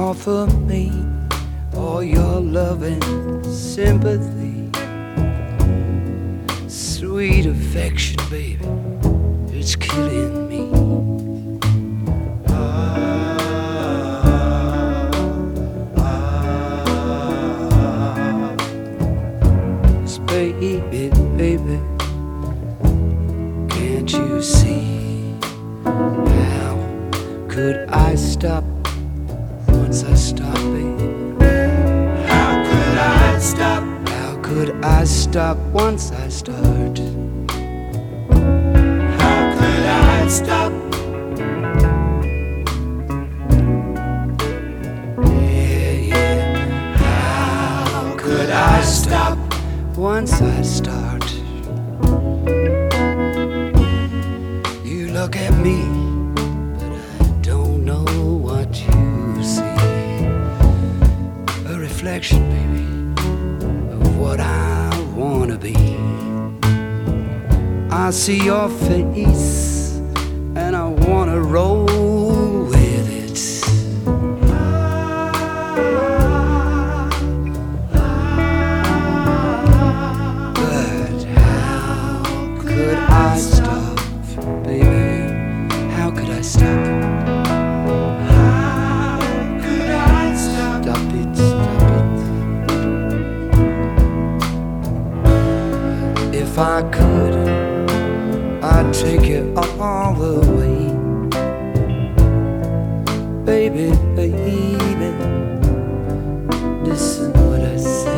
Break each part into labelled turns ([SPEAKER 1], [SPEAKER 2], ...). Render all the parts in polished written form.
[SPEAKER 1] offer me all your love and sympathy, sweet affection, baby, it's killing me. Baby, baby, can't you see? How could I stop once I stop, baby? How could I stop? How could I stop once I start? How could I stop? Yeah, yeah. How could I stop once I start? You look at me, but I don't know what you see. A reflection, baby, of what I wanna be. I see your face and I wanna roll with it. I stop, baby. How could I stop? How could I stop? Stop it, stop it. If I could, I'd take you all the way, baby, baby. Listen what I say.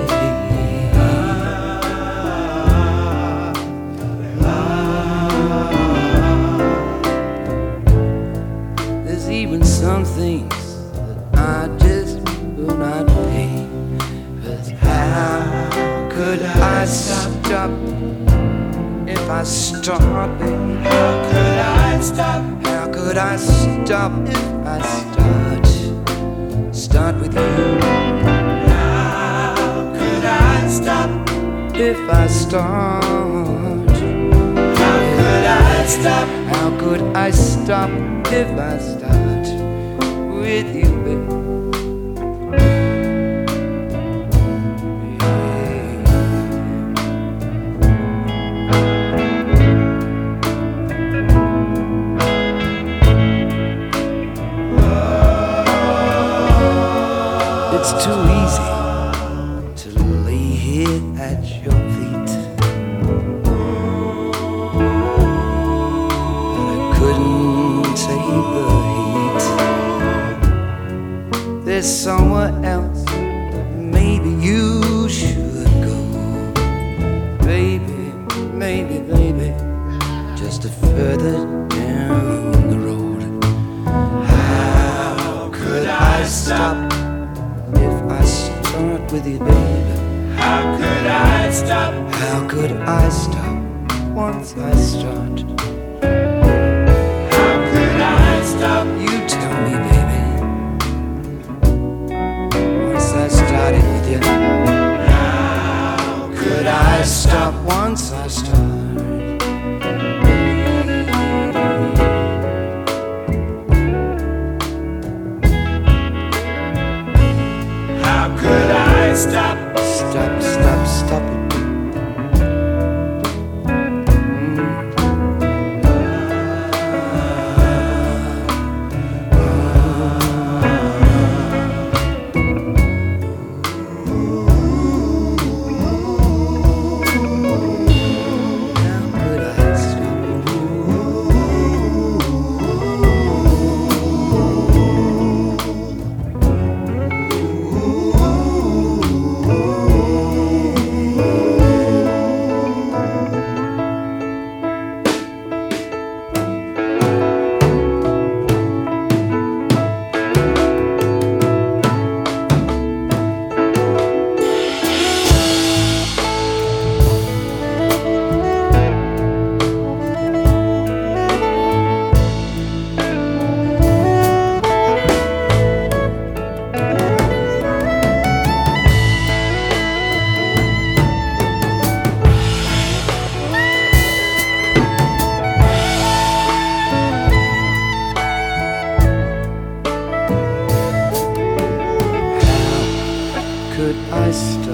[SPEAKER 1] Even some things that I just will not pay. But how could I stop if I start, baby? How could I stop? How could I stop if I start? Start with you. How could I stop if I start? How could I stop? How could I stop if I start with you, baby? It's too easy to lay here at your feet, but I couldn't take the heat. There's somewhere else that maybe you should go, baby, maybe, baby, just a further down the road. How could I stop if I start with you, baby? How could I stop? How could I stop once I start? How could I stop? You tell me, baby. Once I started with you, how could I stop once I start? Could I stop? Stop, stop, stop it. How could I stop? I stop?